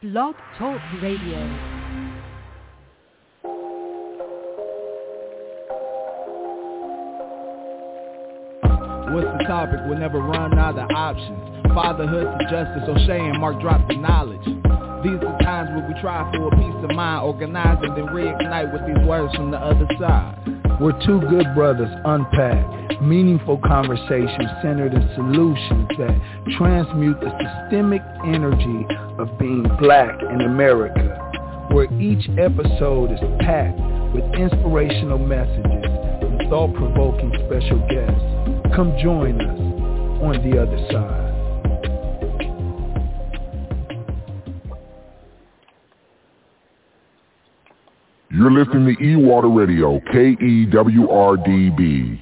Blog Talk Radio. What's the topic? We'll never run out of options. Fatherhood to justice, O'Shea and Mark drop the knowledge. These are times where we try for a peace of mind, organize and then reignite with these words from the other side. We're two good brothers unpack meaningful conversations centered in solutions that transmute the systemic energy of being black in America, where each episode is packed with inspirational messages and thought-provoking special guests. Come join us on the other side. You're listening to E-Water Radio, KEWRDB.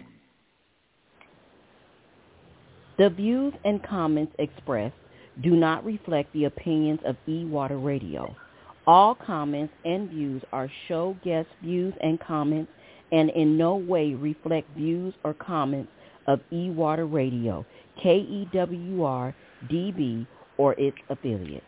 The views and comments expressed do not reflect the opinions of E-Water Radio. All comments and views are show guest views and comments and in no way reflect views or comments of E-Water Radio, KEWRDB, or its affiliates.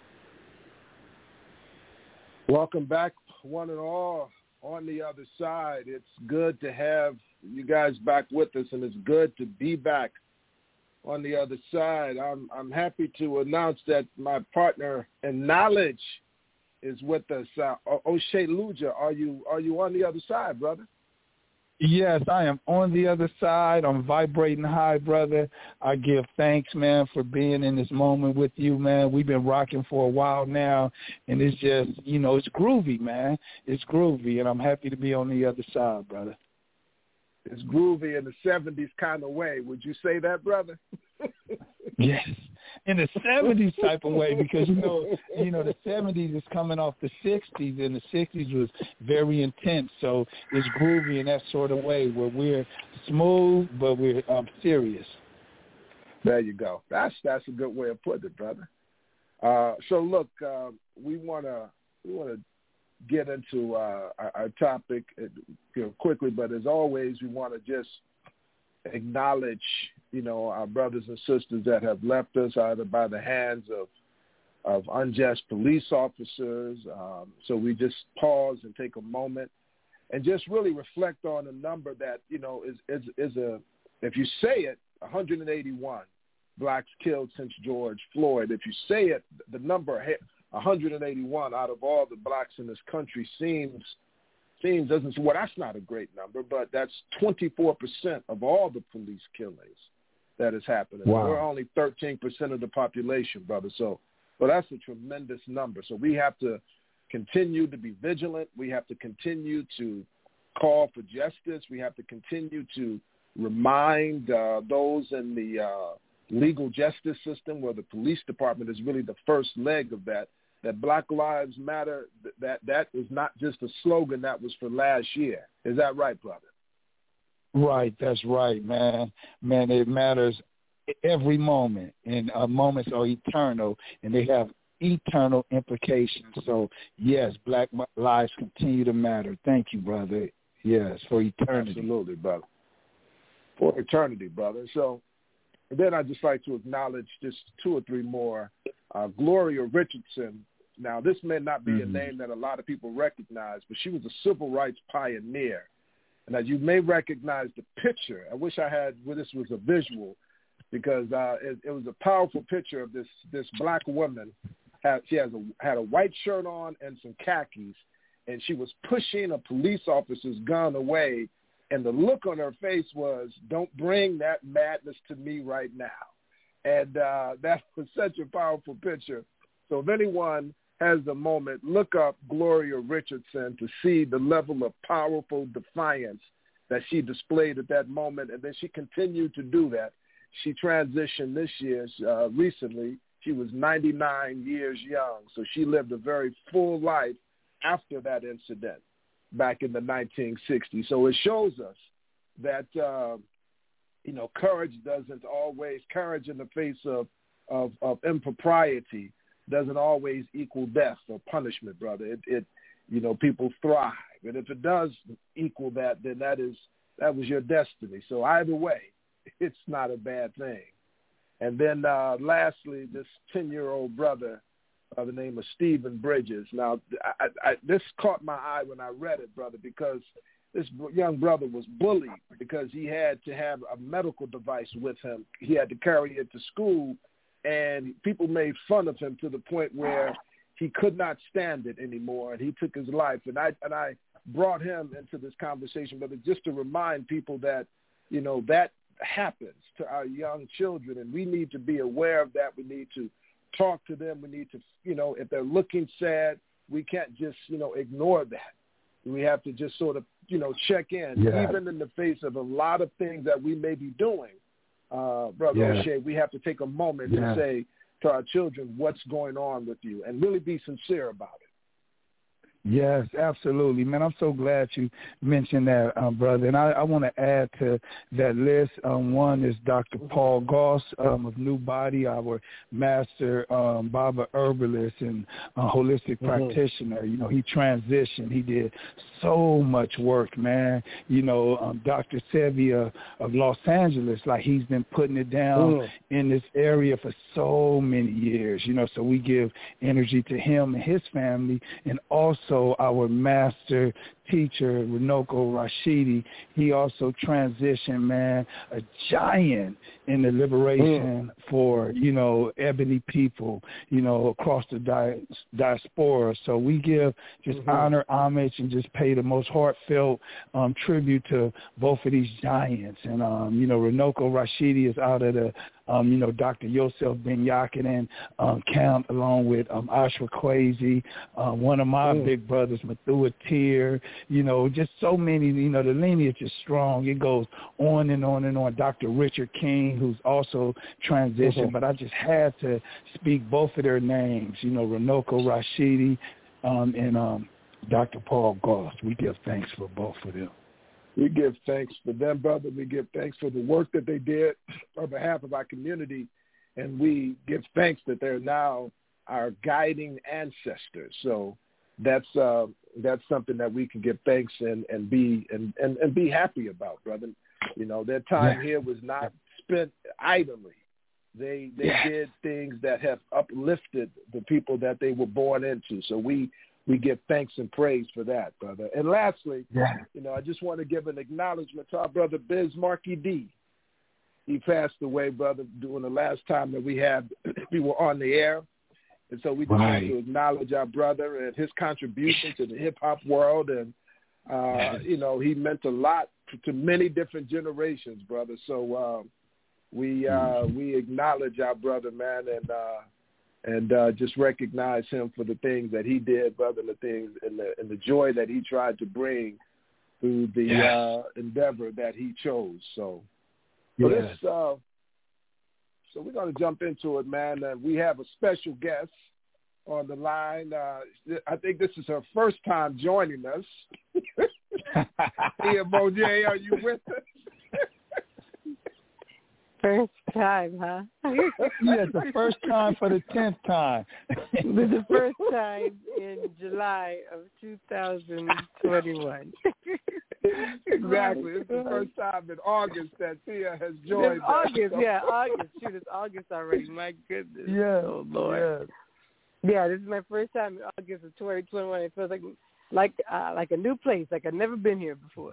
Welcome back, one and all, on the other side. It's good to have you guys back with us, and it's good to be back on the other side. I'm happy to announce that my partner in knowledge is with us. O'Shea Luja, are you on the other side, brother? Yes, I am on the other side. I'm vibrating high, brother. I give thanks, man, for being in this moment with you, man. We've been rocking for a while now, and it's just, it's groovy, man. It's groovy, and I'm happy to be on the other side, brother. It's groovy in the 70s kind of way. Would you say that, brother? Yes, in the 70s type of way, because, the 70s is coming off the 60s, and the 60s was very intense. So it's groovy in that sort of way where we're smooth, but we're serious. There you go. That's a good way of putting it, brother. So, look, we want to get into our topic quickly, but as always, we want to just acknowledge, our brothers and sisters that have left us either by the hands of unjust police officers. So we just pause and take a moment and just really reflect on a number that, is if you say it, 181 blacks killed since George Floyd. If you say it, the number 181 out of all the blacks in this country seems doesn't, well, that's not a great number, but that's 24% of all the police killings that is happening. Wow. We're only 13% of the population, brother. So that's a tremendous number. So we have to continue to be vigilant. We have to continue to call for justice. We have to continue to remind those in the legal justice system, where the police department is really the first leg of that Black Lives Matter, that is not just a slogan that was for last year. Is that right, brother? Right, that's right, man. Man, it matters every moment, and moments are eternal, and they have eternal implications. So, yes, Black lives continue to matter. Thank you, brother. Yes, for eternity. Absolutely, brother. For eternity, brother. So, and then I'd just like to acknowledge just two or three more. Gloria Richardson. Now, this may not be a name that a lot of people recognize, but she was a civil rights pioneer. And as you may recognize the picture, I wish this was a visual, because it was a powerful picture of this black woman. She had a white shirt on and some khakis, and she was pushing a police officer's gun away, and the look on her face was, "Don't bring that madness to me right now." And that was such a powerful picture. So if anyone has a moment, look up Gloria Richardson to see the level of powerful defiance that she displayed at that moment. And then she continued to do that. She transitioned this year, recently. She was 99 years young. So she lived a very full life after that incident back in the 1960s. So it shows us that, courage in the face of impropriety doesn't always equal death or punishment, brother. People thrive. And if it does equal that, then that was your destiny. So either way, it's not a bad thing. And then lastly, this 10-year-old brother by the name of Stephen Bridges. Now, this caught my eye when I read it, brother, because this young brother was bullied because he had to have a medical device with him. He had to carry it to school, and people made fun of him to the point where he could not stand it anymore, and he took his life. And I brought him into this conversation, brother, just to remind people that, you know, that happens to our young children, and we need to be aware of that. We need to talk to them. We need to, you know, if they're looking sad, we can't just, you know, ignore that. We have to just sort of, you know, check in, even in the face of a lot of things that we may be doing. Brother O'Shea, we have to take a moment to say to our children what's going on with you and really be sincere about it. Yes, absolutely, man. I'm so glad you mentioned that, brother. And I want to add to that list. One is Dr. Paul Goss of New Body, our master Baba herbalist and holistic practitioner. You know, he transitioned. He did so much work, man. You know, Dr. Sevi of Los Angeles, like he's been putting it down in this area for so many years. You know, so we give energy to him and his family, and also our master teacher, Runoko Rashidi, he also transitioned, man, a giant in the liberation for, you know, ebony people, you know, across the diaspora. So we give just honor, homage, and just pay the most heartfelt tribute to both of these giants. And, you know, Runoko Rashidi is out of the, you know, Dr. Yosef Ben Yakinen camp, along with Ashra Kwesi, one of my big brothers, Mathua Tir, you know, just so many, you know, the lineage is strong. It goes on and on and on. Dr. Richard King, who's also transitioned, but I just had to speak both of their names, you know, Runoko Rashidi and Dr. Paul Goss. We give thanks for both of them. We give thanks for them, brother. We give thanks for the work that they did on behalf of our community, and we give thanks that they're now our guiding ancestors. So that's something that we can give thanks and be happy about, brother. You know, their time here was not spent idly. They did things that have uplifted the people that they were born into. So we give thanks and praise for that, brother. And lastly, you know, I just want to give an acknowledgement to our brother Biz Markie D. He passed away, brother, during the last time that we were on the air. And so we just want to acknowledge our brother and his contribution to the hip-hop world. And, you know, he meant a lot to many different generations, brother. So we acknowledge our brother, man, and just recognize him for the things that he did, brother, the things and the joy that he tried to bring through the endeavor that he chose. So, so we're going to jump into it, man. We have a special guest on the line. I think this is her first time joining us. Tia Mojay, are you with us? First time, huh? Yes, the first time for the 10th time. It was the first time in July of 2021. Exactly. It's the first time in August that Tia has joined us. August. Shoot, it's August already. My goodness. Yeah. Oh, Lord. Yeah, this is my first time in August of 2021. It feels like a new place, like I've never been here before.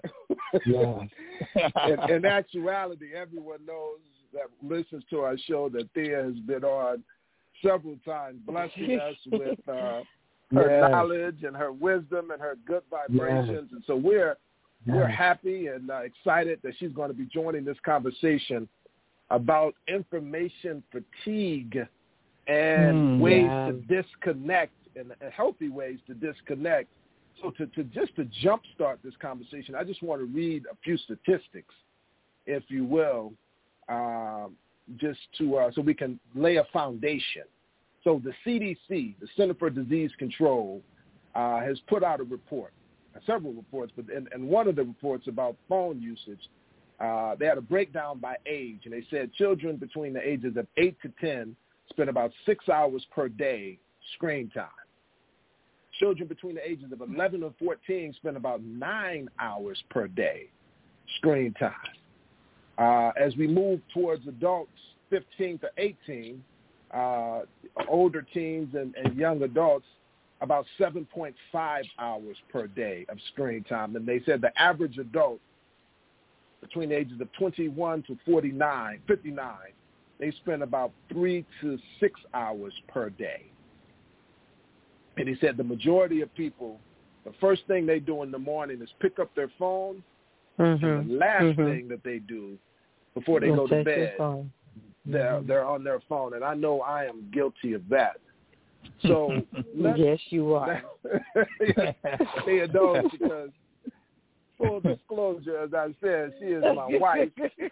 In actuality, everyone knows that listens to our show that Thea has been on several times, blessing us with her knowledge and her wisdom and her good vibrations. And so we're happy and excited that she's going to be joining this conversation about information fatigue and ways to disconnect and healthy ways to disconnect. So to jumpstart this conversation, I just want to read a few statistics, if you will, just to so we can lay a foundation. So the CDC, the Center for Disease Control, has put out a report, several reports, but and one of the reports about phone usage, they had a breakdown by age, and they said children between the ages of 8 to 10 spend about 6 hours per day screen time. Children between the ages of 11 and 14 spend about 9 hours per day screen time. As we move towards adults 15 to 18, older teens and young adults about 7.5 hours per day of screen time. And they said the average adult between the ages of 21 to 59, they spend about 3 to 6 hours per day. And he said the majority of people, the first thing they do in the morning is pick up their phone, and the last thing that they do before they go to bed, they're on their phone. And I know I am guilty of that. So yes, you are. They indulge because, full disclosure, as I said, she is my wife.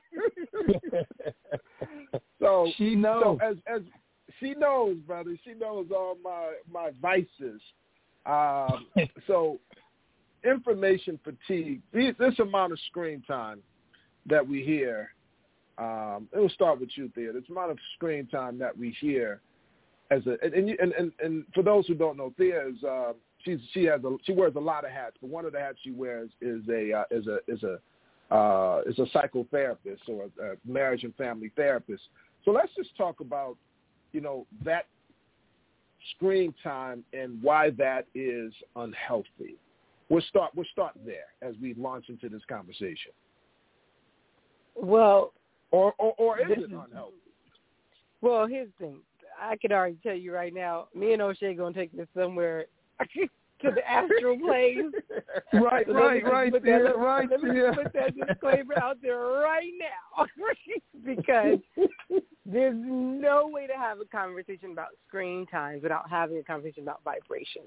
So she knows. So as she knows, brother. She knows all my vices. So information fatigue. This amount of screen time that we hear. It will start with you, Thea. This amount of screen time that we hear. And for those who don't know, Thea is she wears a lot of hats, but one of the hats she wears is a psychotherapist or a marriage and family therapist. So let's just talk about that screen time and why that is unhealthy. We'll start there as we launch into this conversation. Well, or is it unhealthy? Well, here's the thing. I can already tell you right now, me and O'Shea going to take this somewhere to the astral plane. Right, right. Let me put that disclaimer out there right now because there's no way to have a conversation about screen time without having a conversation about vibration.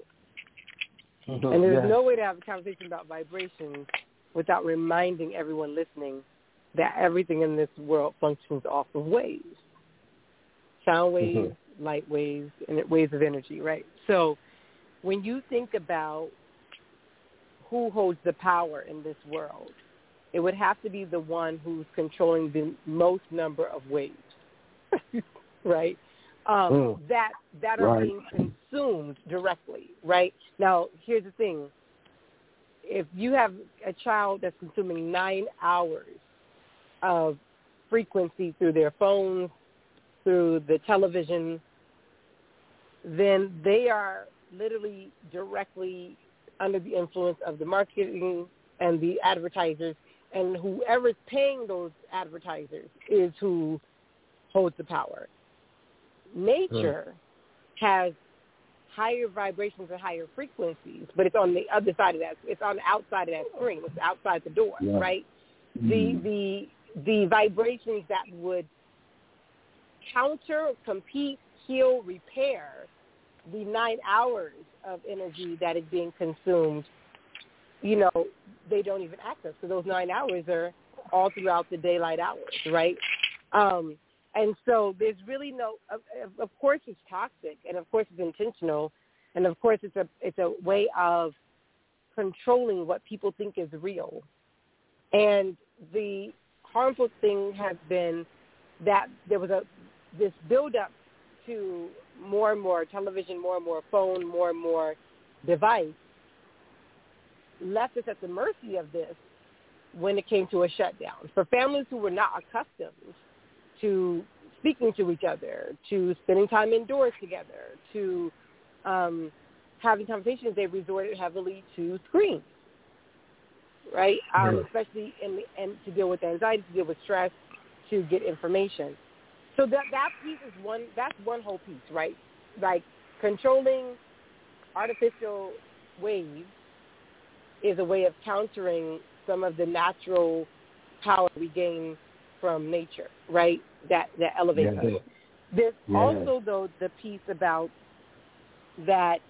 And there's no way to have a conversation about vibration without reminding everyone listening that everything in this world functions off of waves. Sound waves, light waves, and waves of energy, right? So when you think about who holds the power in this world, it would have to be the one who's controlling the most number of waves, right? That are being consumed directly, right? Now, here's the thing. If you have a child that's consuming 9 hours of frequency through their phones, through the television, then they are literally directly under the influence of the marketing and the advertisers, and whoever's paying those advertisers is who holds the power. Nature has higher vibrations and higher frequencies, but it's on the other side of that. It's on the outside of that screen. It's outside the door, right? The vibrations that would counter, compete, heal, repair the 9 hours of energy that is being consumed, they don't even access. So those 9 hours are all throughout the daylight hours, right? And so there's really of course it's toxic, and of course it's intentional, and of course it's a way of controlling what people think is real. And the harmful thing has been that there was this build-up to more and more television, more and more phone, more and more device, left us at the mercy of this when it came to a shutdown. For families who were not accustomed to speaking to each other, to spending time indoors together, to having conversations, they resorted heavily to screens, right? Especially and to deal with anxiety, to deal with stress, to get information. So that piece is that's one whole piece, right? Like controlling artificial waves is a way of countering some of the natural power we gain from nature, right? That elevates us. There's also, though, the piece about that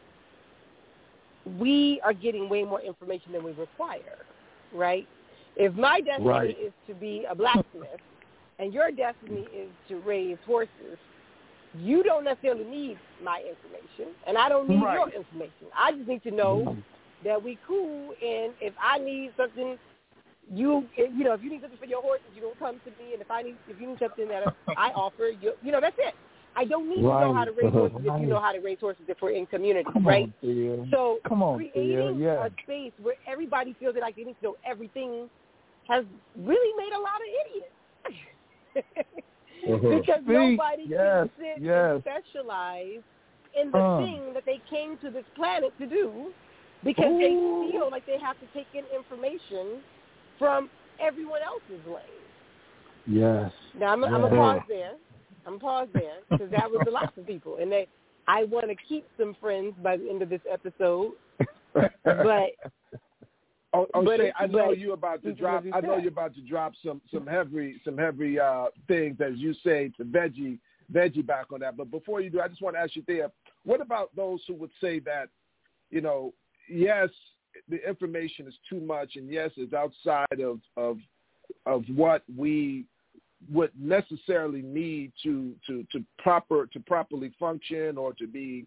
we are getting way more information than we require, right? If my destiny is to be a blacksmith and your destiny is to raise horses, you don't necessarily need my information, and I don't need your information. I just need to know that we cool, and if I need something, if you need something for your horses, you don't come to me, and if you need something that I offer, that's it. I don't need to know how to raise horses if you know how to raise horses if we're in community, right? So creating a space where everybody feels that like they need to know everything has really made a lot of idiots. Because nobody can sit and specialize in the thing that they came to this planet to do, because they feel like they have to take in information from everyone else's lane. Yes. Now, I'm going to pause there. Because that was a lot for people. And I want to keep some friends by the end of this episode. But I know you're about to drop some heavy things, as you say, to veggie back on that. But before you do, I just want to ask you, Thea, what about those who would say that, yes, the information is too much, and yes, it's outside of what we would necessarily need to properly function or to be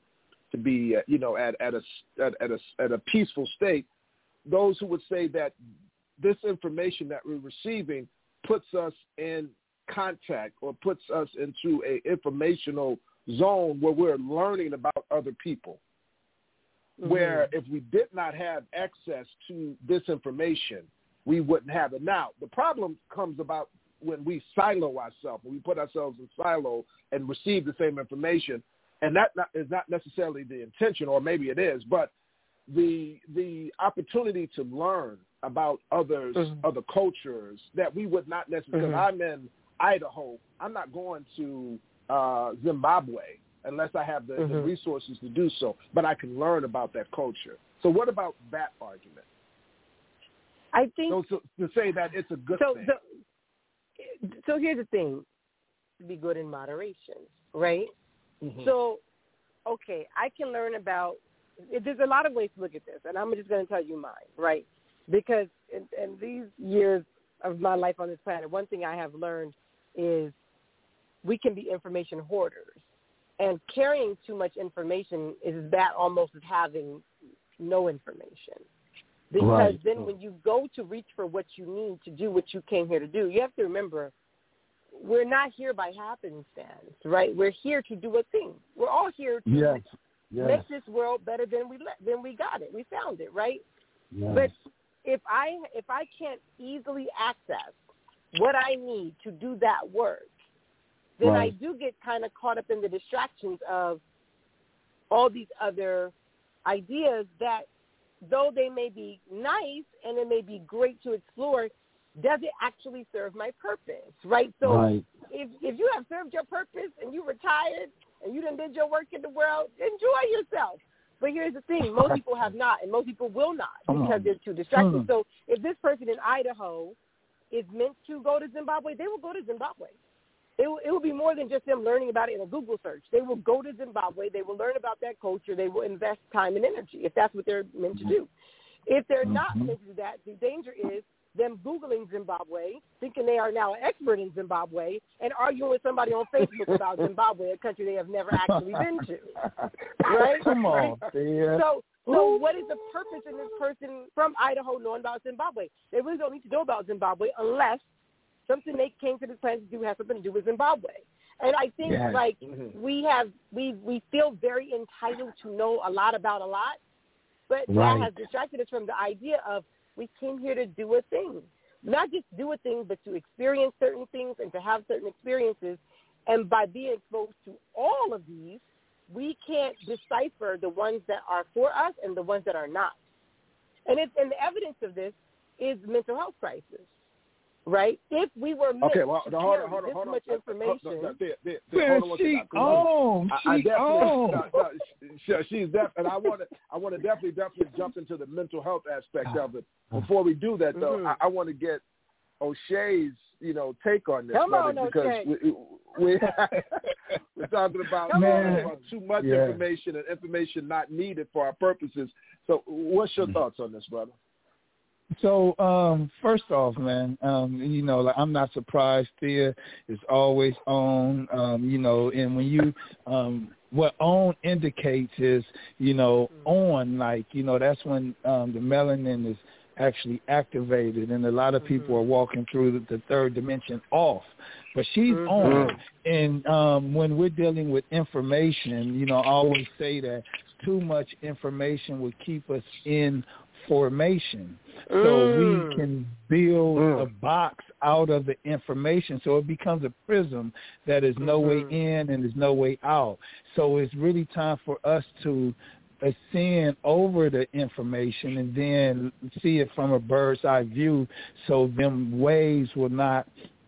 at a peaceful state. Those who would say that this information that we're receiving puts us in contact or puts us into a informational zone where we're learning about other people. Where if we did not have access to this information, we wouldn't have it. Now, the problem comes about when we silo ourselves, when we put ourselves in silo and receive the same information, and that is not necessarily the intention, or maybe it is, but the opportunity to learn about others, other cultures that we would not necessarily. Because I'm in Idaho, I'm not going to Zimbabwe unless I have the resources to do so, but I can learn about that culture. So what about that argument? I think to say that it's a good thing. So here's the thing, to be good in moderation, right? So, okay, I can learn about, there's a lot of ways to look at this, and I'm just going to tell you mine, right? Because in these years of my life on this planet, one thing I have learned is we can be information hoarders. And carrying too much information is that almost as having no information. Because then when you go to reach for what you need to do what you came here to do, you have to remember, we're not here by happenstance, right? We're here to do a thing. We're all here to make this world better than we got it. We found it, right? Yes. But if I can't easily access what I need to do that work, then I do get kind of caught up in the distractions of all these other ideas that, though they may be nice and it may be great to explore, does it actually serve my purpose, right? So if you have served your purpose and you retired and you done did your work in the world, enjoy yourself. But here's the thing, most people have not, and most people will not because they're too distracted. So if this person in Idaho is meant to go to Zimbabwe, they will go to Zimbabwe. It will be more than just them learning about it in a Google search. They will go to Zimbabwe. They will learn about that culture. They will invest time and energy if that's what they're meant to do. If they're not meant to do that, the danger is them Googling Zimbabwe, thinking they are now an expert in Zimbabwe, and arguing with somebody on Facebook about Zimbabwe, a country they have never actually been to. Right? Come on. So what is the purpose in this person from Idaho knowing about Zimbabwe? They really don't need to know about Zimbabwe unless something they came to this planet to do has something to do with Zimbabwe. And I think we feel very entitled to know a lot about a lot, but that has distracted us from the idea of we came here to do a thing. Not just do a thing, but to experience certain things and to have certain experiences. And by being exposed to all of these, we can't decipher the ones that are for us and the ones that are not. And the evidence of this is mental health crisis. Right? If we were meant to carry this much information, she's deaf, and I want to definitely jump into the mental health aspect of it. Before we do that, though, I want to get O'Shea's take on this, because we're talking about too much information and information not needed for our purposes. So, what's your thoughts on this, brother? So, first off, man, I'm not surprised. Thea is always on, and when you, what on indicates is, on, that's when the melanin is actually activated, and a lot of people are walking through the third dimension off. But she's on, and when we're dealing with information, I always say that too much information would keep us in formation. So we can build a box out of the information, so it becomes a prism that is no way in and there's no way out. So it's really time for us to ascend over the information and then see it from a bird's eye view, so them waves will not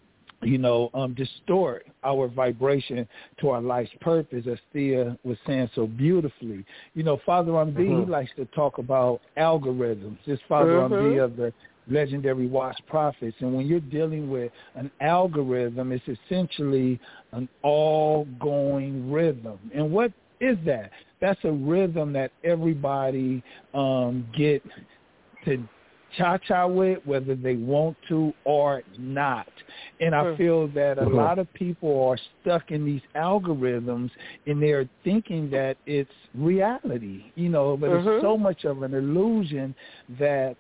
distort our vibration to our life's purpose, as Thea was saying so beautifully. Father Umbi, he likes to talk about algorithms. This Father Umbi of the legendary Watch Prophets. And when you're dealing with an algorithm, it's essentially an all-going rhythm. And what is that? That's a rhythm that everybody get to cha-cha with, whether they want to or not. And I feel that a lot of people are stuck in these algorithms and they're thinking that it's reality, but it's so much of an illusion that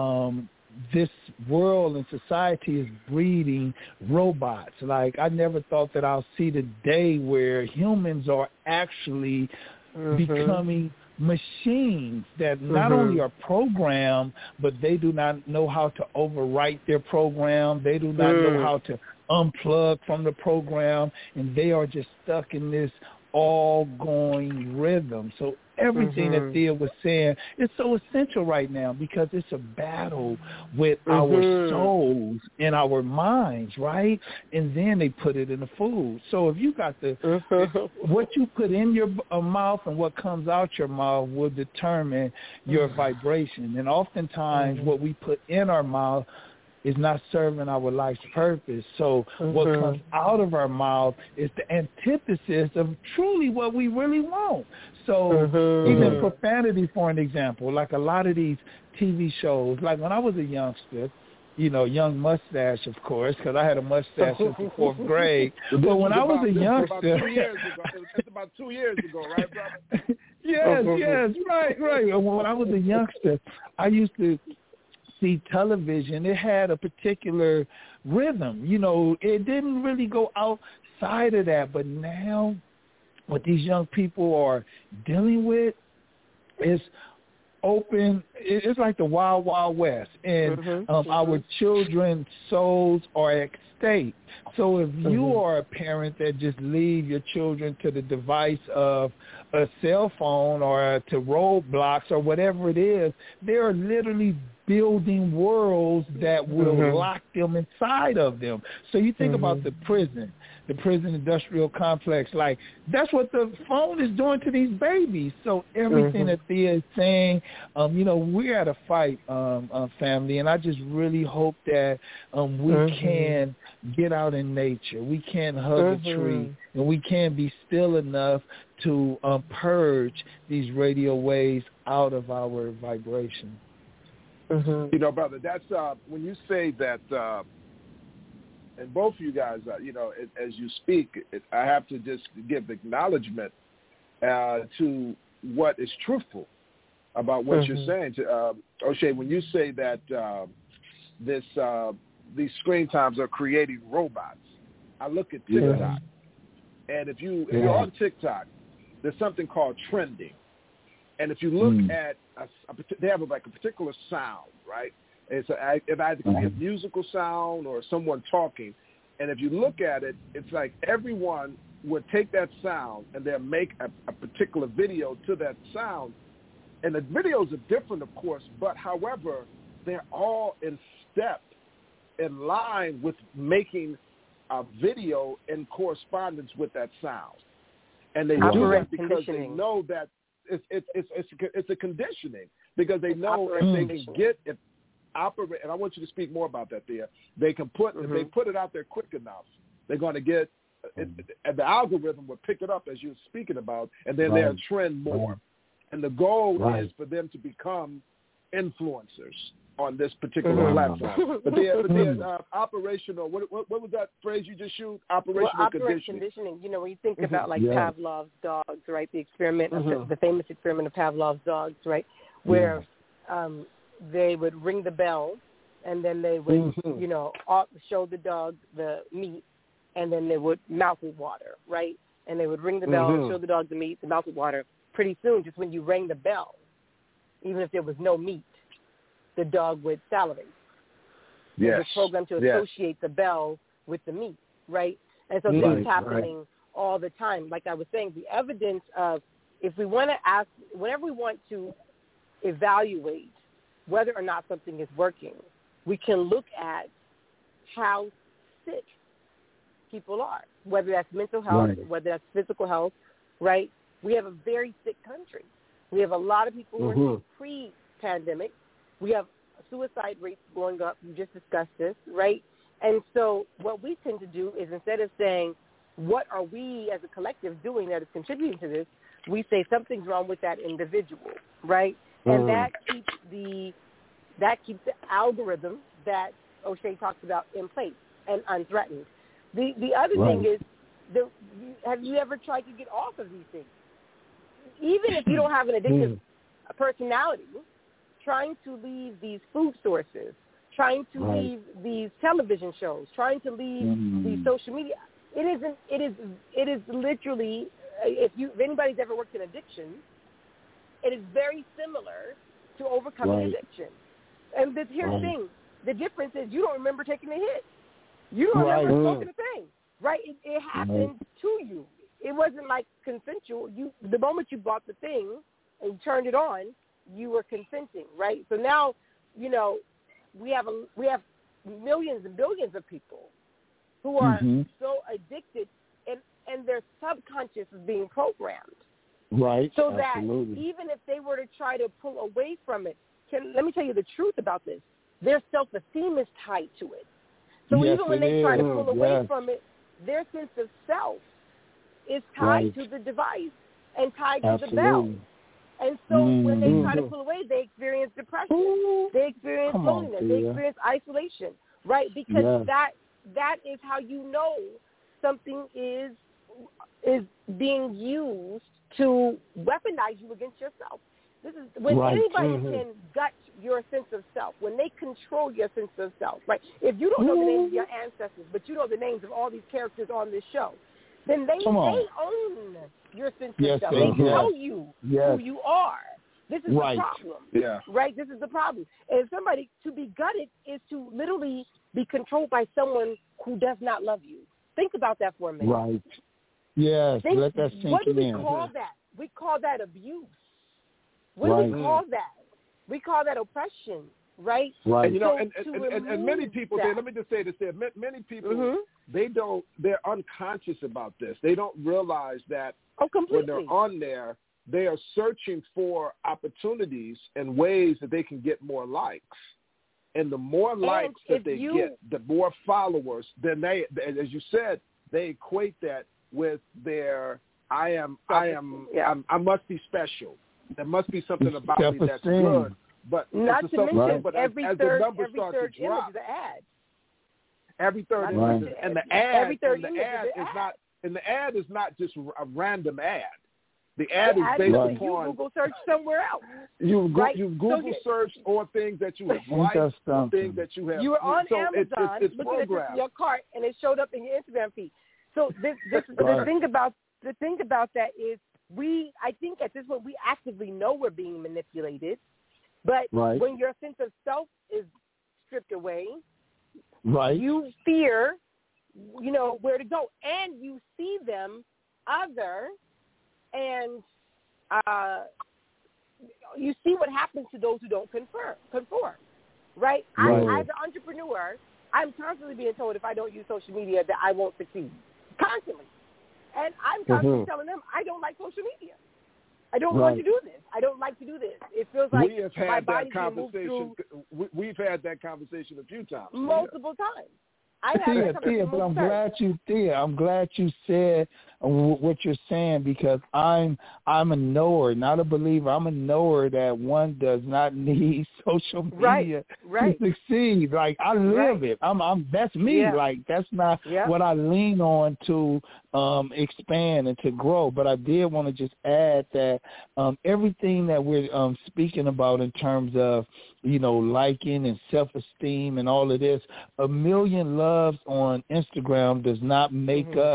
this world and society is breeding robots. Like, I never thought that I'll see the day where humans are actually becoming machines that not only are programmed, but they do not know how to overwrite their program. They do not know how to unplug from the program, and they are just stuck in this all-going rhythm. So everything that Thea was saying is so essential right now, because it's a battle with our souls and our minds, right? And then they put it in the food. So if you got what you put in your mouth and what comes out your mouth will determine your vibration. And oftentimes what we put in our mouth is not serving our life's purpose. So what comes out of our mouth is the antithesis of truly what we really want. So even profanity, for an example, like a lot of these TV shows, like when I was a youngster, young mustache, of course, because I had a mustache since the 4th grade. But when I was a youngster... It's about 2 years ago, right, brother? Yes, right. When I was a youngster, I used to see television. It had a particular rhythm. It didn't really go outside of that. But now what these young people are dealing with is open. It's like the wild, wild west. And our children's souls are at stake. So if you are a parent that just leave your children to the device of a cell phone or to roadblocks or whatever it is, they are literally building worlds that will lock them inside of them. So you think about the prison industrial complex, like that's what the phone is doing to these babies. So everything that Thea is saying, we're at a fight, family, and I just really hope that we can get out in nature. We can hug a tree, and we can be still enough to purge these radio waves out of our vibration. Brother, that's when you say that, and both of you guys, as you speak, I have to just give acknowledgement to what is truthful about what you're saying. O'Shea, when you say that these screen times are creating robots, I look at TikTok, and if you're on TikTok, there's something called trending. And if you look at, they have a particular sound, right? It either can be a musical sound or someone talking. And if you look at it, it's like everyone would take that sound and they'll make a particular video to that sound. And the videos are different, of course, but however, they're all in step, in line with making a video in correspondence with that sound. And they do that because they know that it's a conditioning, because they know if they can get it operate. And I want you to speak more about that there. They can if they put it out there quick enough, they're going to get and the algorithm will pick it up as you're speaking about, and then they'll trend more. And the goal is for them to become influencers on this particular platform. But there's operational. What was that phrase you just used? Operational conditioning. When you think about like Pavlov's dogs, right? The experiment, the famous experiment of Pavlov's dogs, right? Where they would ring the bell, and then they would, show the dog the meat, and then they would mouth with water, right? And they would ring the bell, show the dog the meat, the mouth with water. Pretty soon, just when you rang the bell, even if there was no meat, the dog would salivate. Yes. It's programmed to associate the bell with the meat, right? And so this is happening all the time. Like I was saying, the evidence of if we want to ask, whenever we want to evaluate whether or not something is working, we can look at how sick people are, whether that's mental health, whether that's physical health, right? We have a very sick country. We have a lot of people who are pre-pandemic. We have suicide rates going up. We just discussed this, right? And so what we tend to do is instead of saying, what are we as a collective doing that is contributing to this, we say something's wrong with that individual, right? And that keeps the algorithm that O'Shea talks about in place and unthreatened. The other thing is, have you ever tried to get off of these things? Even if you don't have an addictive personality, trying to leave these food sources, trying to leave these television shows, trying to leave these social media, it is literally, if anybody's ever worked in addiction, it is very similar to overcoming addiction. And here's the thing, the difference is you don't remember taking a hit. You don't remember smoking a thing, right? It happened to you. It wasn't like consensual. The moment you bought the thing and turned it on, you were consenting, right? So now, we have millions and billions of people who are so addicted, and their subconscious is being programmed. Right. So that even if they were to try to pull away from it, let me tell you the truth about this. Their self-esteem is tied to it. So even when they try to pull away from it, their sense of self is tied to the device and tied to the bell. And so when they try to pull away, they experience depression. They experience loneliness. They experience isolation, right? Because that is how you know something is being used to weaponize you against yourself. This is when anybody can gut your sense of self, when they control your sense of self, right? If you don't know the names of your ancestors, but you know the names of all these characters on this show, then they own your sense of self. They tell you who you are. This is the problem. Yeah. Right? This is the problem. And somebody, to be gutted is to literally be controlled by someone who does not love you. Think about that for a minute. Right. Yes. Let that sink in. What do we call that? We call that abuse. What do we call that? We call that oppression, right? Right. And, and many people, let me just say this there, many people, they're unconscious about this. They don't realize that when they're on there, they are searching for opportunities and ways that they can get more likes. And the more likes that they get, the more followers, then they, as you said, they equate that with their, I must be special. There must be something about me that's good. But not to mention, every third image is an ad. Every third image, and the ad is not just a random ad. The ad is based upon you Google search somewhere else. You Google search or things that you have liked, or things that you have. You were on Amazon looking at your cart, and it showed up in your Instagram feed. So the thing about that is, I think at this point we actively know we're being manipulated, but when your sense of self is stripped away, you fear, where to go, and you see them other, and you see what happens to those who don't conform, right? As an entrepreneur, I'm constantly being told if I don't use social media that I won't succeed, constantly. And I'm constantly telling them I don't like social media. I don't want to do this. I don't like to do this. It feels like my body's being moved through. We've had that conversation a few times. Multiple times. But I'm glad you said what you're saying, because I'm a knower, not a believer. I'm a knower that one does not need social media to succeed. Like, I live it. That's me. Yeah. Like, that's not what I lean on to expand and to grow. But I did want to just add that everything that we're speaking about in terms of, liking and self-esteem and all of this, 1 million loves on Instagram does not make up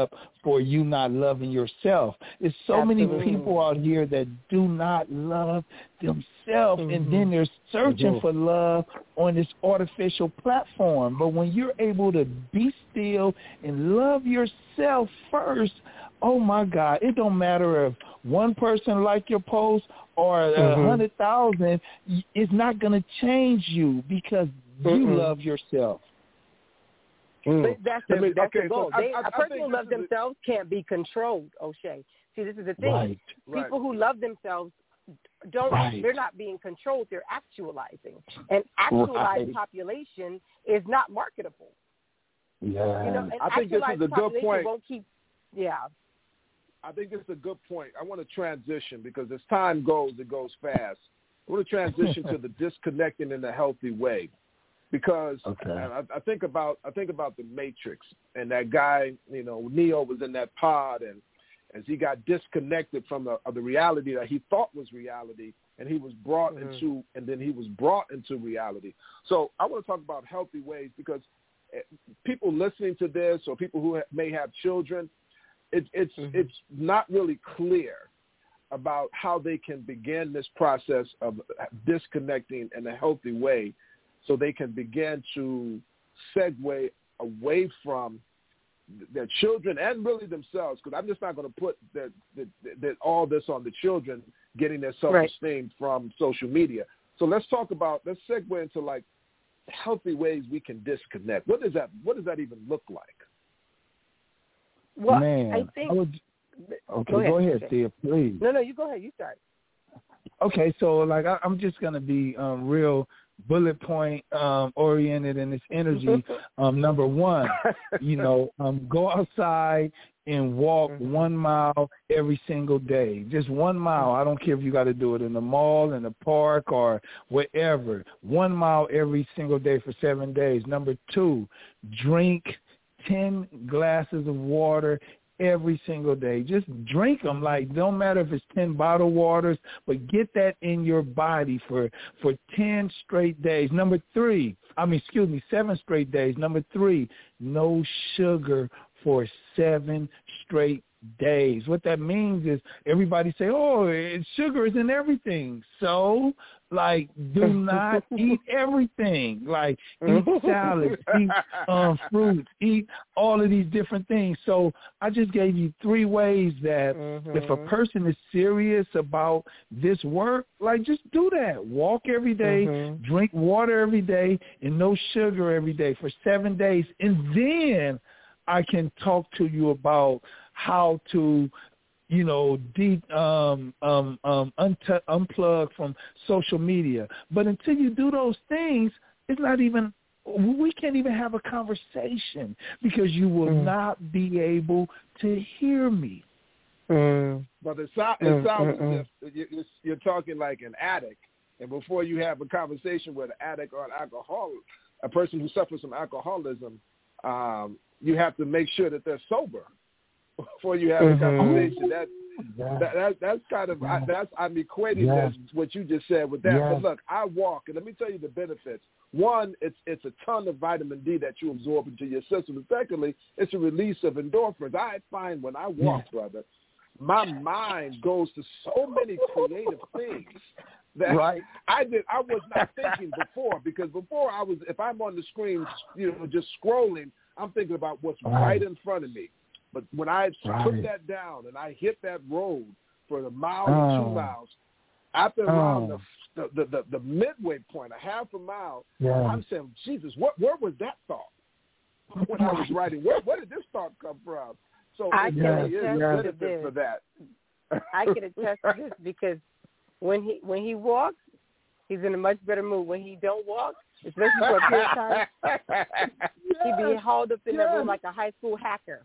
for you not loving yourself. There's so many people out here that do not love themselves, and then they're searching for love on this artificial platform. But when you're able to be still and love yourself first, oh my God, it don't matter if one person like your post or 100,000, it's not going to change you because you love yourself. But that's the goal. So A person who loves themselves can't be controlled, O'Shea. See, this is the thing. People who love themselves they're not being controlled, they're actualizing. And actualized population is not marketable. Yeah. You know, and I think this is a good point. Won't keep, I think this is a good point. I want to transition because as time goes, it goes fast. I want to transition to the disconnecting in a healthy way. Because I think about the Matrix and that guy, Neo was in that pod, and as he got disconnected from the reality that he thought was reality, and he was brought into, and then he was brought into reality. So I want to talk about healthy ways because people listening to this or people who may have children, it's not really clear about how they can begin this process of disconnecting in a healthy way, so they can begin to segue away from their children and really themselves, because I'm just not going to put that all this on the children getting their self-esteem from social media. So let's segue into like healthy ways we can disconnect. What does that even look like? Well, Man, I think. Go ahead, Thea, please. No, you go ahead. You start. Okay, so like I'm just going to be real bullet point oriented in this energy. Number one, go outside and walk 1 mile every single day. Just 1 mile. I don't care if you got to do it in the mall, in the park, or wherever. 1 mile every single day for 7 days. Number two, drink 10 glasses of water every single day. Just drink them. Like, don't matter if it's 10 bottled waters, but get that in your body for 10 straight days. 7 straight days. Number three, no sugar for 7 straight days. What that means is everybody say, sugar is in everything. So, like, do not eat everything. Like, eat salads, eat fruits, eat all of these different things. So I just gave you 3 ways that if a person is serious about this work, like, just do that. Walk every day, drink water every day, and no sugar every day for 7 days. And then I can talk to you about how to, unplug from social media. But until you do those things, we can't even have a conversation because you will not be able to hear me. But it sounds as if you're talking like an addict, and before you have a conversation with an addict or an alcoholic, a person who suffers from alcoholism, you have to make sure that they're sober before you have a conversation. That's kind of I'm equating this what you just said with that. But look, I walk, and let me tell you the benefits. One, it's a ton of vitamin D that you absorb into your system. And secondly, it's a release of endorphins. I find when I walk, brother, my mind goes to so many creative things that I was not thinking before, because before if I'm on the screen, just scrolling, I'm thinking about what's right in front of me. But when I put that down and I hit that road for the mile or 2 miles, after around the midway point, a half a mile, I'm saying, Jesus, where was that thought when I was writing? Where did this thought come from? So I it can really is attest to benefit this. for that. I can attest to this because when he walks, he's in a much better mood. When he don't walk, especially for a period of time, he be hauled up in that room like a high school hacker.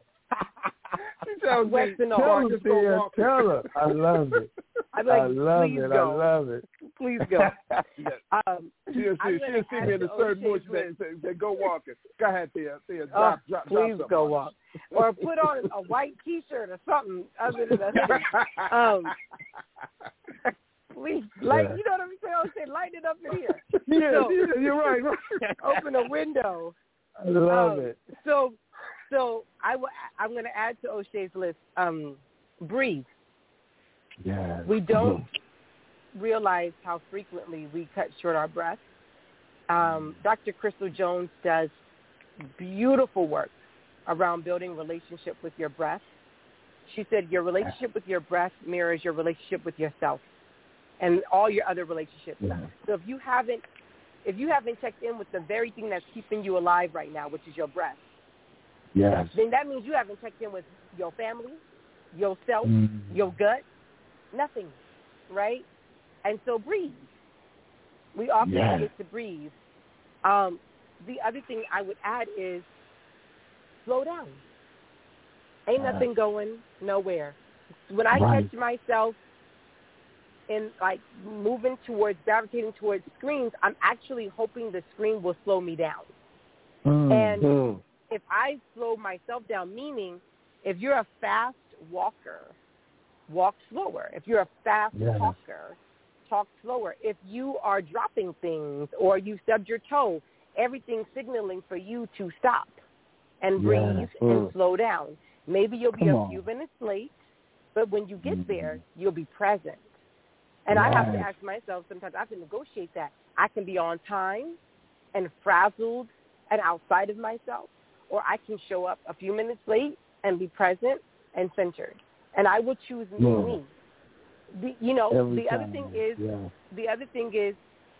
Tell her. I love it. I'm like, I love it. Go. I love it. Please go. She'll see me in a certain mood. She say, go walking. Go ahead, Thea. Drop please go walk. Or put on a white T-shirt or something other than that. Please, you know what I'm saying? I'll say, light it up in here. You're right. Open a window. I love it. So I'm going to add to O'Shea's list. Breathe. Yes. We don't realize how frequently we cut short our breath. Dr. Crystal Jones does beautiful work around building relationship with your breath. She said your relationship with your breath mirrors your relationship with yourself and all your other relationships. Yeah. So if you haven't checked in with the very thing that's keeping you alive right now, which is your breath, yes, then that means you haven't checked in with your family, yourself, your gut, nothing, right? And so breathe. We often forget to breathe. The other thing I would add is slow down. Ain't nothing going nowhere. When I catch myself in like gravitating towards screens, I'm actually hoping the screen will slow me down. And if I slow myself down, meaning if you're a fast walker, walk slower. If you're a fast talker, talk slower. If you are dropping things or you stubbed your toe, everything's signaling for you to stop and breathe and slow down. Maybe you'll be a few minutes late, but when you get there, you'll be present. And I have to ask myself, sometimes I have to negotiate that. I can be on time and frazzled and outside of myself, or I can show up a few minutes late and be present and centered. And I will choose me. The other thing is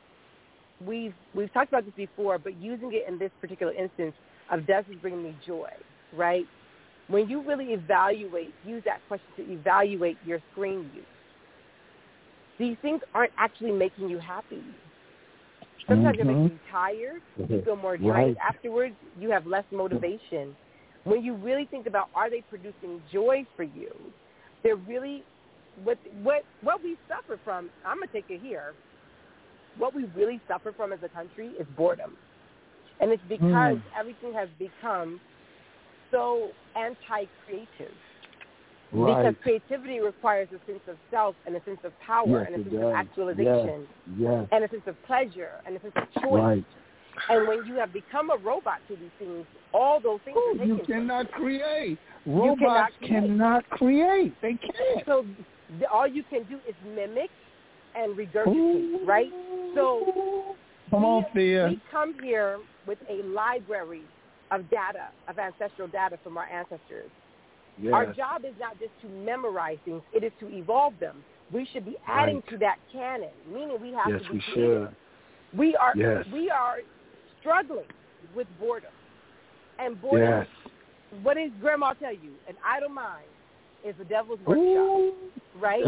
we've talked about this before, but using it in this particular instance of does this bring me joy, right? When you really use that question to evaluate your screen use, these things aren't actually making you happy. Sometimes they're making you tired. You feel more drained afterwards. You have less motivation. When you really think about, are they producing joy for you? They're really, what we suffer from, I'm going to take it here, what we really suffer from as a country is boredom. And it's because everything has become so anti-creative. Because creativity requires a sense of self and a sense of power and a sense of actualization and a sense of pleasure and a sense of choice. And when you have become a robot to these things, all those things are taken. You cannot create. Robots cannot create. They can't. So all you can do is mimic and regurgitate, right? So we come here with a library of data, of ancestral data from our ancestors. Yes. Our job is not just to memorize things, it is to evolve them. We should be adding to that canon, meaning we have to be creative. We are struggling with boredom. And boredom, what does Grandma tell you? An idle mind is the devil's workshop, right?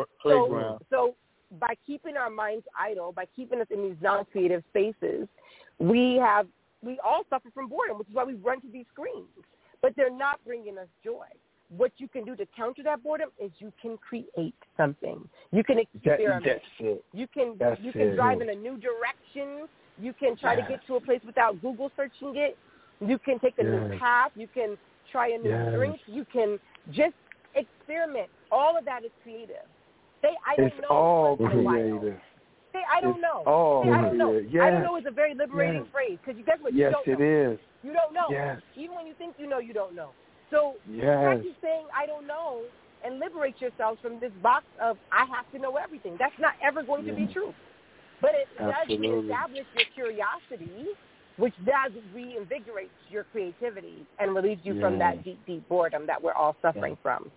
So by keeping our minds idle, by keeping us in these non-creative spaces, we all suffer from boredom, which is why we run to these screens. But they're not bringing us joy. What you can do to counter that boredom is you can create something. You can experiment. You can drive in a new direction. You can try to get to a place without Google searching it. You can take a new path. You can try a new drink. You can just experiment. All of that is creative. Say, I don't know. It's all creative. Say, I don't know. Say, I don't know. Yes. I don't know is a very liberating phrase because guess what? You don't know. Yes, it is. You don't know. Yes. Even when you think you know, you don't know. So practice saying, I don't know, and liberate yourselves from this box of, I have to know everything. That's not ever going to be true. But it does establish your curiosity, which does reinvigorate your creativity and relieves you from that deep, deep boredom that we're all suffering from.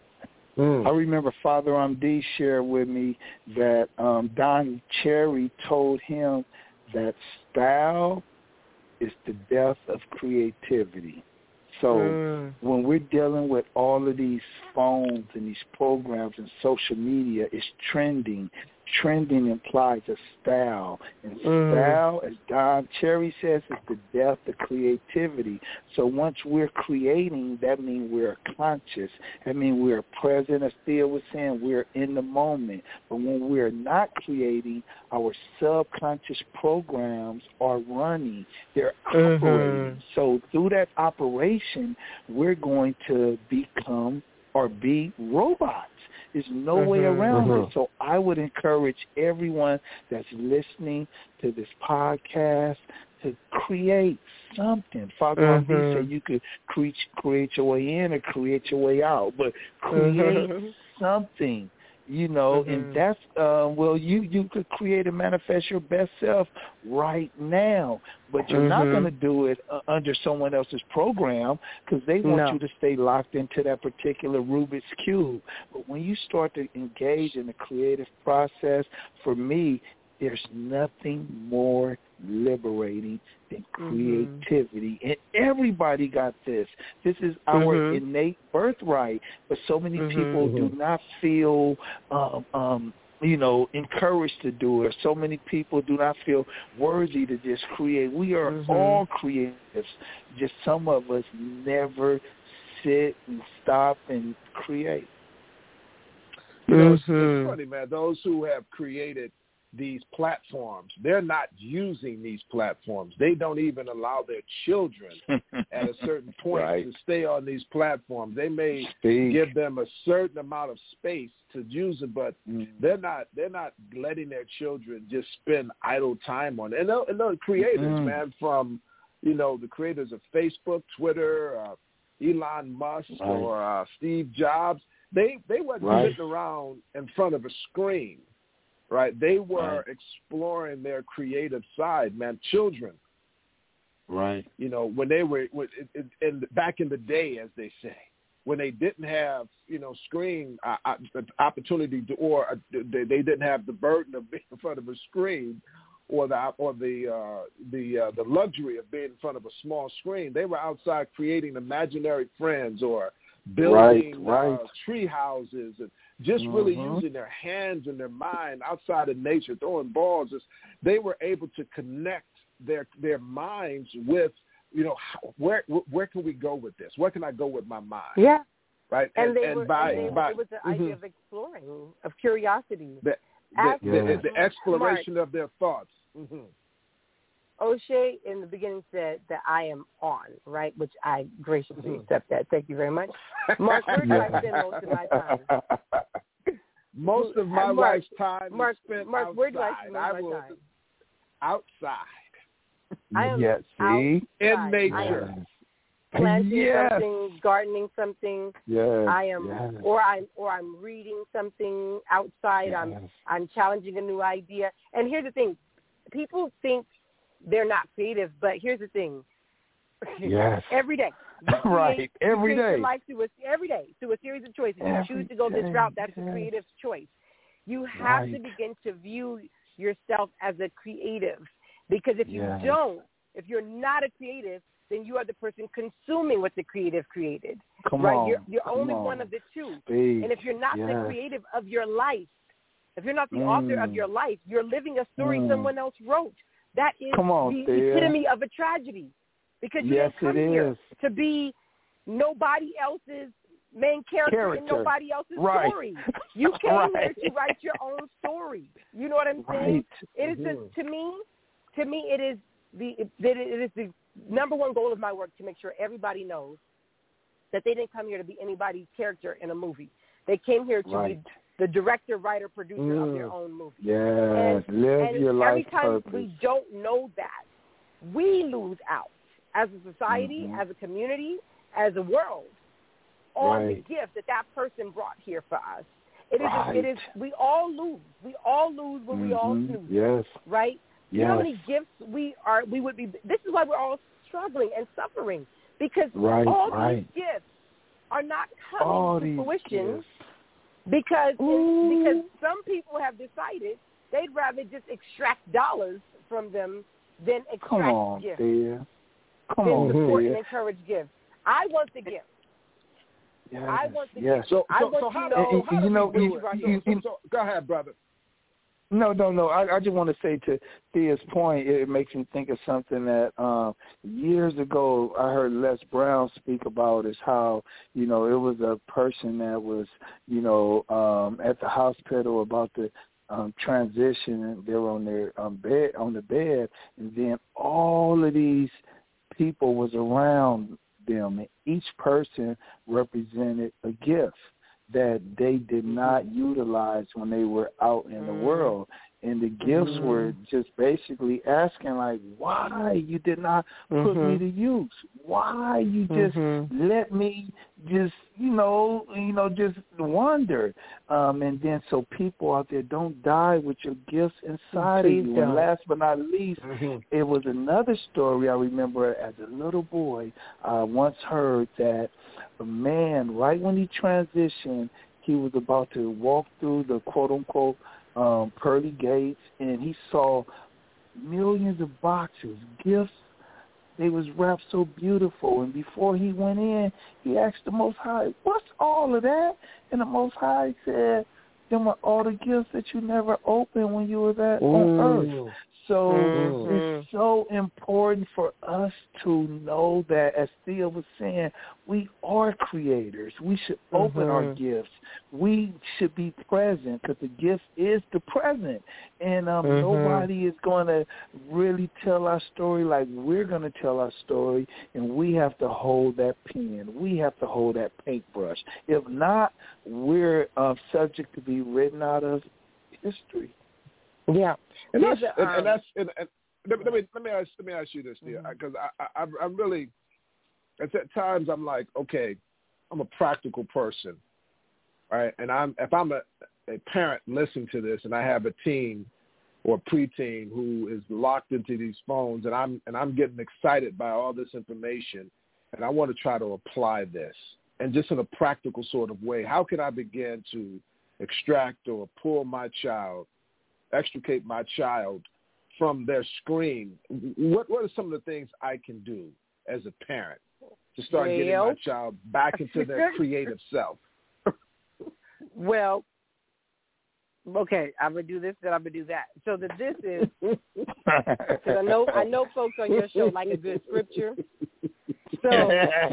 I remember Father D shared with me that Don Cherry told him that style is the death of creativity. So when we're dealing with all of these phones and these programs and social media, it's trending. Trending implies a style. And style, as Don Cherry says, is the death of creativity. So once we're creating, that means we're conscious. That means we're present. As Thea was saying, we're in the moment. But when we're not creating, our subconscious programs are running. They're operating. So through that operation, we're going to become or be robots. There's no way around it. So I would encourage everyone that's listening to this podcast to create something. Father Abdi said you could create your way in or create your way out, but create something. And that's, you could create and manifest your best self right now, but you're not going to do it under someone else's program because they want you to stay locked into that particular Rubik's Cube. But when you start to engage in the creative process, for me, there's nothing more liberating than creativity. And everybody got this. This is our innate birthright. But so many people do not feel, encouraged to do it. So many people do not feel worthy to just create. We are all creatives. Just some of us never sit and stop and create. It's funny, man. Those who have created these platforms, they're not using these platforms. They don't even allow their children at a certain point to stay on these platforms. They may give them a certain amount of space to use it, but they're not letting their children just spend idle time on it. And the creators, man, from the creators of Facebook, Twitter, Elon Musk, or Steve Jobs, they weren't sitting around in front of a screen. Right, they were exploring their creative side, man. Children, when they were back in the day, as they say, when they didn't have screen opportunity to, or they didn't have the burden of being in front of a screen, or the luxury of being in front of a small screen. They were outside creating imaginary friends or building tree houses and just really using their hands and their mind outside of nature, throwing balls. They were able to connect their minds with, where can we go with this? Where can I go with my mind? Yeah. Right. And it was the idea of exploring, of curiosity. The exploration of their thoughts. O'Shea in the beginning said that I am on, right, which I graciously accept that. Thank you very much. Mark, where do I spend most of my time? Most of my life's time Mark, is spent Mark, outside. where do I spend most of my time? Outside. I am outside. In nature. Planting something, gardening something. I am, yes. or I'm reading something outside. I'm challenging a new idea. And here's the thing: people think they're not creative, but here's the thing. Yes. Every day. Every day. Your life every day through a series of choices. You choose to go this route, that's a creative choice. You have to begin to view yourself as a creative. Because if you don't, if you're not a creative, then you are the person consuming what the creative created. Come on. You're only one of the two. Speak. And if you're not the creative of your life, if you're not the author of your life, you're living a story someone else wrote. That is the epitome of a tragedy, because you didn't come here to be nobody else's main character in nobody else's story. You came here to write your own story. You know what I'm saying? It is to me, it is the number one goal of my work to make sure everybody knows that they didn't come here to be anybody's character in a movie. They came here to be the director, writer, producer of their own movie. Yes, live your life purpose. Every time we don't know that, we lose out as a society, as a community, as a world, on the gift that person brought here for us. It is. We all lose. We all lose when we all snooze. Yes. Right. Yes. You know how many gifts we would be. This is why we're all struggling and suffering, because all these gifts are not coming to fruition. Because some people have decided they'd rather just extract dollars from them than extract gifts. Support and encourage gifts. I want the gift. Yes. I want the gift. So how do we do it? Go ahead, brother. No. I just want to say to Thea's point, it makes me think of something that years ago I heard Les Brown speak about, is how, it was a person that was, at the hospital about to transition, and they were on their on the bed, and then all of these people was around them, and each person represented a gift. that they did not utilize when they were out in the world. And the gifts were just basically asking, like, why you did not put me to use? Why you just let me just, just wander? And then so people out there, don't die with your gifts inside of you. And last but not least, it was another story I remember as a little boy. I once heard that a man, right when he transitioned, he was about to walk through the quote-unquote pearly gates, and he saw millions of boxes, gifts. They was wrapped so beautiful. And before he went in, he asked the Most High, what's all of that? And the Most High said, them are all the gifts that you never opened when you were on earth. So it's so important for us to know that, as Thea was saying, we are creators. We should open our gifts. We should be present, because the gift is the present. And nobody is going to really tell our story like we're going to tell our story, and we have to hold that pen. We have to hold that paintbrush. If not, we're subject to be written out of history. Yeah, let me ask you this, dear, because I really, at times I'm like, okay, I'm a practical person, right? And if I'm a parent listening to this, and I have a teen or a preteen who is locked into these phones, and I'm getting excited by all this information, and I want to try to apply this, and just in a practical sort of way, how can I begin to extracte or extricate my child from their screen? What are some of the things I can do as a parent to start getting my child back into their creative self? Well, okay, I'm gonna do this, then I'm gonna do that. So this is, because I know folks on your show like a good scripture. So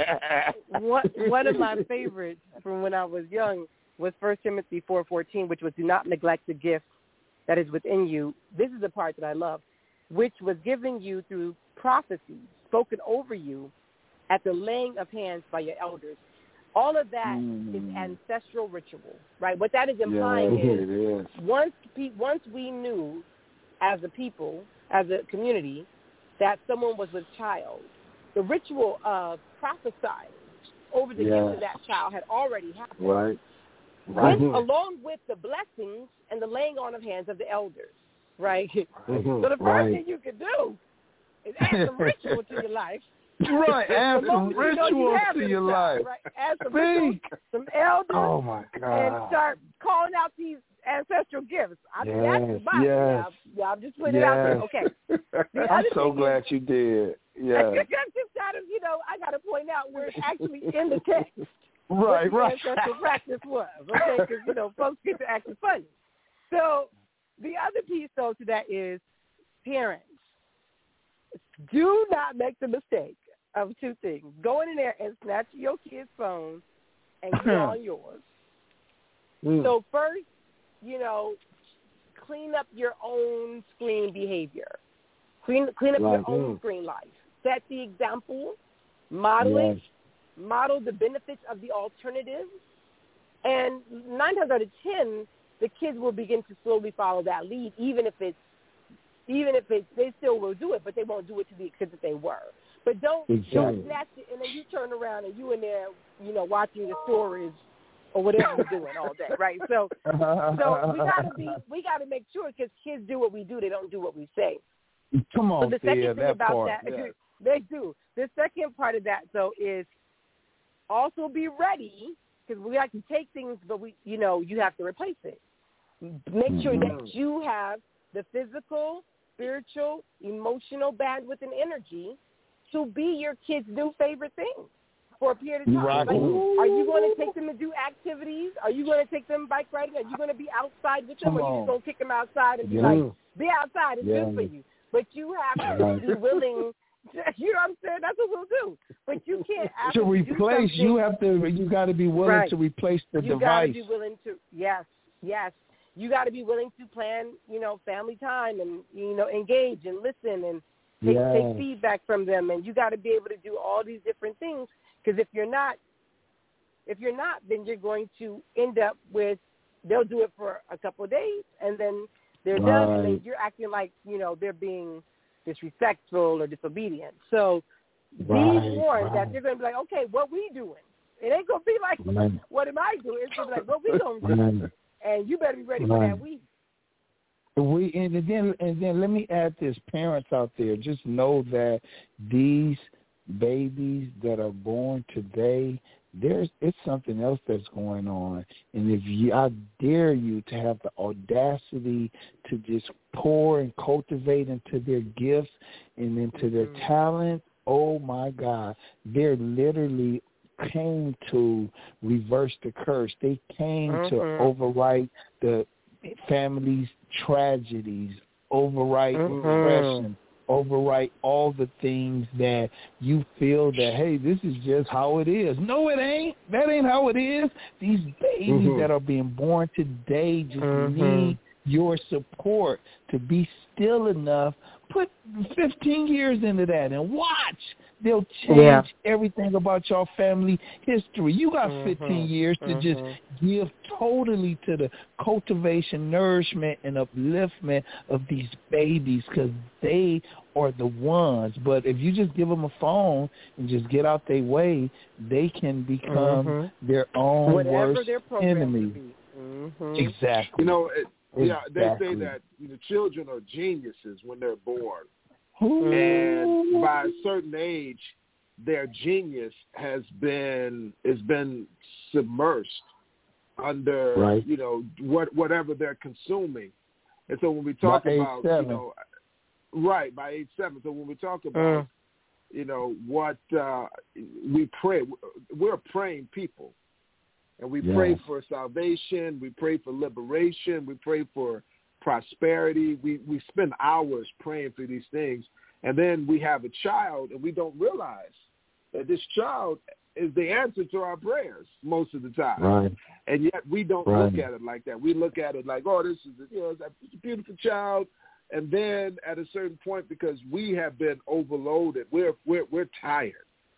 one of my favorites from when I was young was 1 Timothy 4:14, which was, do not neglect the gift that is within you. This is the part that I love, which was given you through prophecy, spoken over you at the laying of hands by your elders. All of that is ancestral ritual, right? What that is implying is once we knew as a people, as a community, that someone was with child, the ritual of prophesying over the gift of that child had already happened. Right. Along with the blessings and the laying on of hands of the elders, right? So the first thing you can do is add some ritual to your life. Right, add some ritual to your life. Right? Add some ritual, some elders, oh my God, and start calling out these ancestral gifts. That's the Bible. Yeah, I'm just putting it out there. Okay. I'm so glad you did. Yeah. Just gotta, I got to point out where it's actually in the text. Right. That's what practice was, okay? Because, folks get to acting funny. So the other piece, though, to that is parents. Do not make the mistake of two things. Going in there and snatching your kid's phone and get on yours. So first, clean up your own screen behavior. Clean up your own screen life. Set the example. Model it. Model the benefits of the alternative, and 9 times out of 10, the kids will begin to slowly follow that lead, even if they still will do it, but they won't do it to the extent that they were. But don't snatch it, and then you turn around and you in there, watching the stories or whatever you're doing all day, right? So we gotta make sure, because kids do what we do, they don't do what we say. Come on, so the second thing about part, that, they do. The second part of that, though, is also be ready, because we like to take things, but you have to replace it. Make sure that you have the physical, spiritual, emotional bandwidth and energy to be your kid's new favorite thing for a period of time. Right. Like, are you going to take them to do activities? Are you going to take them bike riding? Are you going to be outside with them? Or are you just going to kick them outside and be like, be outside, it's good for you. But you have to be willing. You know what I'm saying? That's what we'll do. But you can't to replace. You got to be willing to replace the device. You got to be willing to. Yes. You got to be willing to plan, family time and engage and listen and take feedback from them. And you got to be able to do all these different things, because if you're not, If you're not, then you're going to end up with, they'll do it for a couple of days, and then they're done, and then you're acting like, they're being disrespectful or disobedient. So be warned that they're going to be like, okay, what we doing? It ain't going to be like, what am I doing? It's going to be like, what we going to do? And you better be ready for that week. And then let me add this, parents out there, just know that these babies that are born today, it's something else that's going on. And I dare you to have the audacity to just pour and cultivate into their gifts and into their talent. Oh my God, they're literally came to reverse the curse. They came to overwrite the family's tragedies, overwrite depression, overwrite all the things that you feel that, hey, this is just how it is. No, it ain't. That ain't how it is. These babies that are being born today just need your support to be still enough. Put 15 years into that and watch. They'll change everything about your family history. You got 15 years to just give totally to the cultivation, nourishment, and upliftment of these babies, because they are the ones. But if you just give them a phone and just get out their way, they can become their own worst enemy. Exactly. They say that the children are geniuses when they're born. And by a certain age, their genius has been submersed under whatever they're consuming. And so when we talk about by age 7. So when we talk about what we pray, we're praying people, and we pray for salvation, we pray for liberation, we pray for prosperity. We spend hours praying for these things, and then we have a child, and we don't realize that this child is the answer to our prayers most of the time. And yet we don't look at it like that. We look at it like, oh, this is a beautiful child. And then at a certain point, because we have been overloaded, we're tired.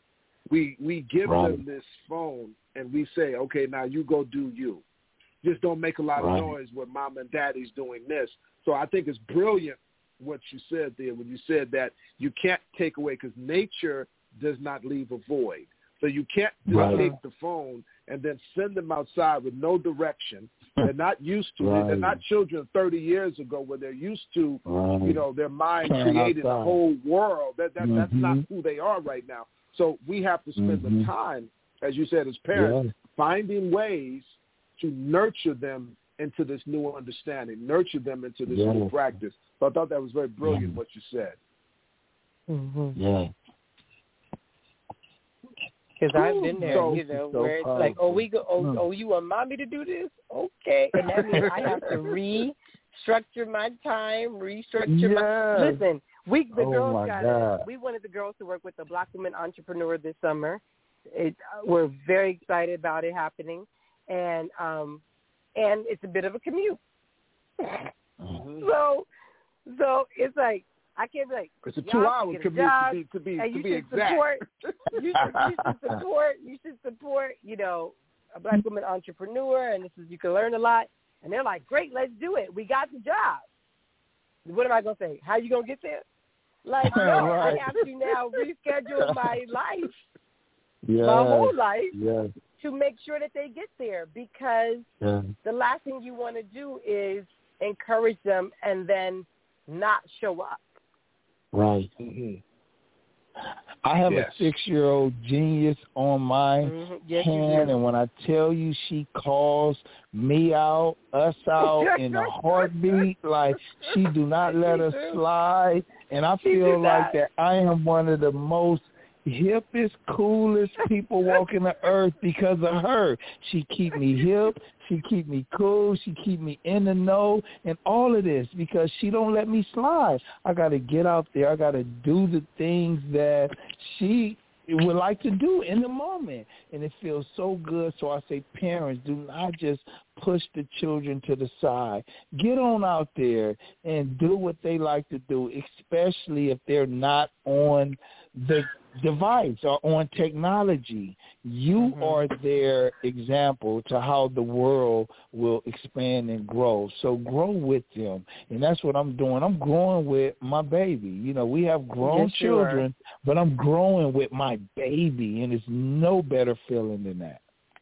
We give them this phone and we say, okay, now you go do you. Just don't make a lot of noise when mom and daddy's doing this. So I think it's brilliant what you said there when you said that you can't take away, because nature does not leave a void. So you can't just take the phone and then send them outside with no direction. They're not used to it. They're not children 30 years ago where they're used to, their mind creating a whole world. That's not who they are right now. So we have to spend the time, as you said, as parents, finding ways to nurture them into this new understanding, nurture them into this new practice. So I thought that was very brilliant what you said. Because I've been there, where it's like, you want mommy to do this? Okay. And that means I have to restructure my time, restructure my... Listen, we wanted the girls to work with a Black woman entrepreneur this summer. We're very excited about it happening. And it's a bit of a commute. So it's like, I can't be like, it's a 2-hour commute to be exact. You should support, a Black woman entrepreneur, and you can learn a lot. And they're like, great, let's do it. We got the job. What am I going to say? How you going to get there? Like, no, I have to now reschedule my life, my whole life, to make sure that they get there, because the last thing you want to do is encourage them and then not show up. Right. I have a 6-year-old genius on my hand, and when I tell you she calls me out, us out in a heartbeat, like she do not let us slide, and I feel like that I am one of the most hippest, coolest people walking the earth because of her. She keep me hip, she keep me cool, she keep me in the know, and all of this because she don't let me slide. I got to get out there. I got to do the things that she would like to do in the moment, and it feels so good. So I say, parents, do not just push the children to the side. Get on out there and do what they like to do, especially if they're not on the device or on technology. You are their example to how the world will expand and grow. So grow with them. And that's what I'm doing. I'm growing with my baby. You know, we have grown children, but I'm growing with my baby, and it's no better feeling than that.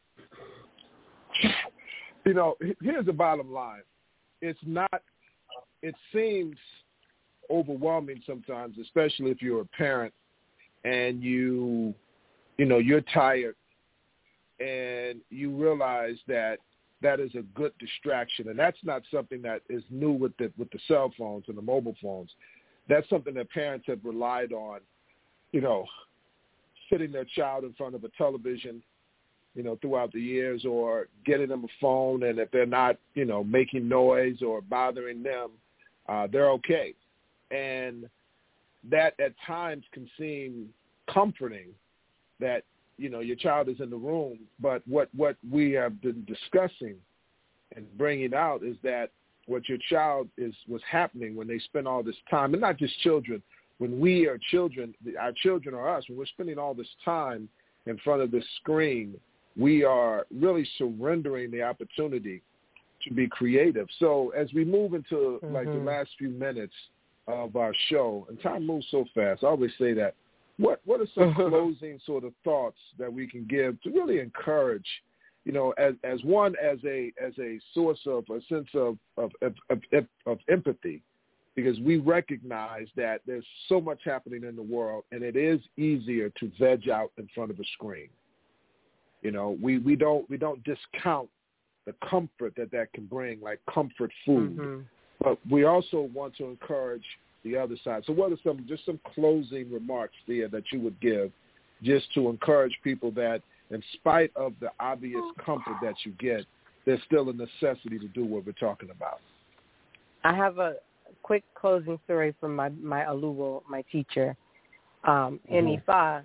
You know, here's the bottom line. It seems overwhelming sometimes, especially if you're a parent and you're tired and you realize that is a good distraction. And that's not something that is new with the cell phones and the mobile phones. That's something that parents have relied on, you know, sitting their child in front of a television, you know, throughout the years, or getting them a phone, and if they're not, you know, making noise or bothering them, they're okay. And that at times can seem comforting that, you know, your child is in the room. But what we have been discussing and bringing out is that what your child was happening when they spend all this time, and not just children, when we are children, our children are us, when we're spending all this time in front of this screen, we are really surrendering the opportunity to be creative. So as we move into like the last few minutes of our show, and time moves so fast, I always say that, what are some closing sort of thoughts that we can give to really encourage, you know, as a source of a sense of empathy, because we recognize that there's so much happening in the world, and it is easier to veg out in front of a screen. You know, we don't discount the comfort that can bring, like comfort food, but we also want to encourage the other side. So what are some closing remarks there that you would give just to encourage people that in spite of the obvious comfort that you get, there's still a necessity to do what we're talking about? I have a quick closing story from my Aluwo, my teacher. In Ifa,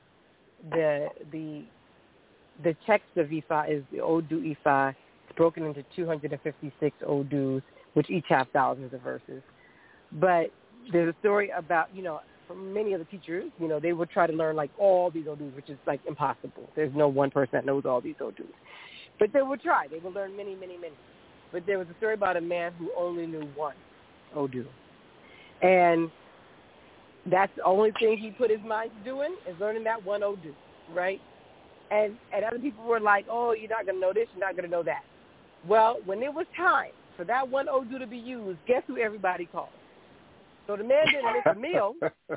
the text of Ifa is the Odu Ifa. It's broken into 256 Odus, which each have thousands of verses. But there's a story about, you know, from many of the teachers, you know, they would try to learn like all these Odus, which is like impossible. There's no one person that knows all these Odus. But they would try. They would learn many, many, many. But there was a story about a man who only knew one Odu. And that's the only thing he put his mind to doing is learning that one Odu, right? And other people were like, oh, you're not going to know this, you're not going to know that. Well, when it was time for that one Odu to be used, guess who everybody called? So the man didn't miss a meal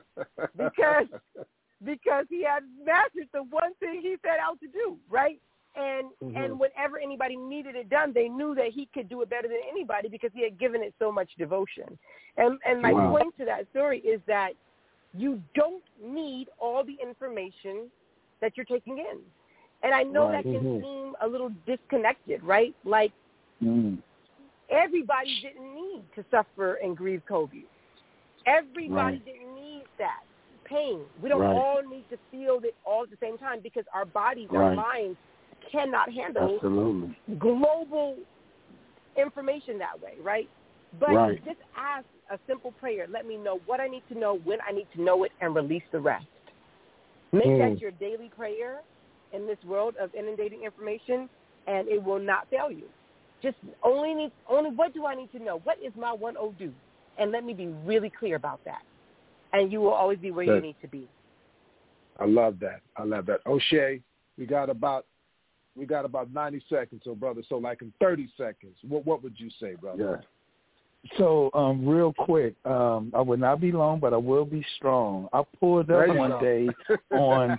because he had mastered the one thing he set out to do, right? And whenever anybody needed it done, they knew that he could do it better than anybody because he had given it so much devotion. And my point to that story is that you don't need all the information that you're taking in. And I know that can seem a little disconnected, right? Like everybody didn't need to suffer and grieve COVID. Everybody didn't need that pain. We don't all need to feel it all at the same time because our bodies, our minds cannot handle global information that way, right? But just ask a simple prayer. Let me know what I need to know, when I need to know it, and release the rest. Make that your daily prayer in this world of inundating information, and it will not fail you. Just only what do I need to know? What is my one Odu? And let me be really clear about that. And you will always be where you need to be. I love that. O'Shea, we got about 90 seconds, so brother. So like in 30 seconds, what would you say, brother? Yeah. So real quick, I will not be long, but I will be strong. I pulled up one day on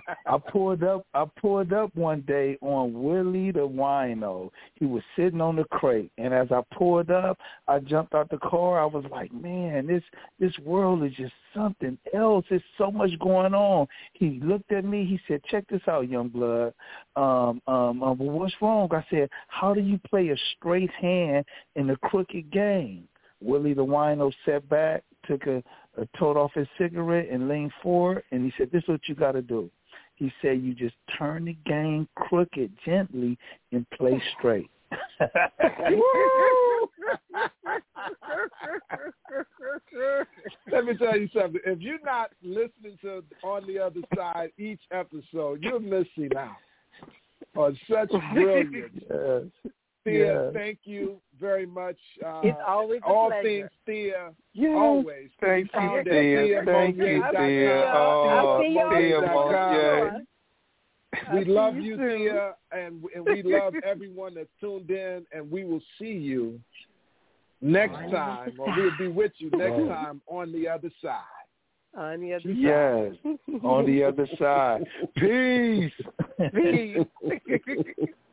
Willie the Wino. He was sitting on the crate, and as I pulled up, I jumped out the car. I was like, man, this world is just something else. There's so much going on. He looked at me. He said, check this out, young blood. Well, what's wrong? I said, how do you play a straight hand in a crooked game? Willie the Wino sat back, took a tote off his cigarette and leaned forward, and he said, this is what you got to do. He said, you just turn the game crooked gently and play straight. Let me tell you something. If you're not listening to On the Other Side each episode, you're missing out on such brilliance. Thea, thank you very much. It's always a all pleasure. Things Thea, Yes. always. Thank you, Found at Thea. Thank you, Thea. I'll see y'all Thea, soon. We I'll love see you, soon. Thea, and we love everyone that's tuned in, and we will see you next time, or we'll be with you next time on the other side. On the other side. Yes, on the other side. Peace. Peace.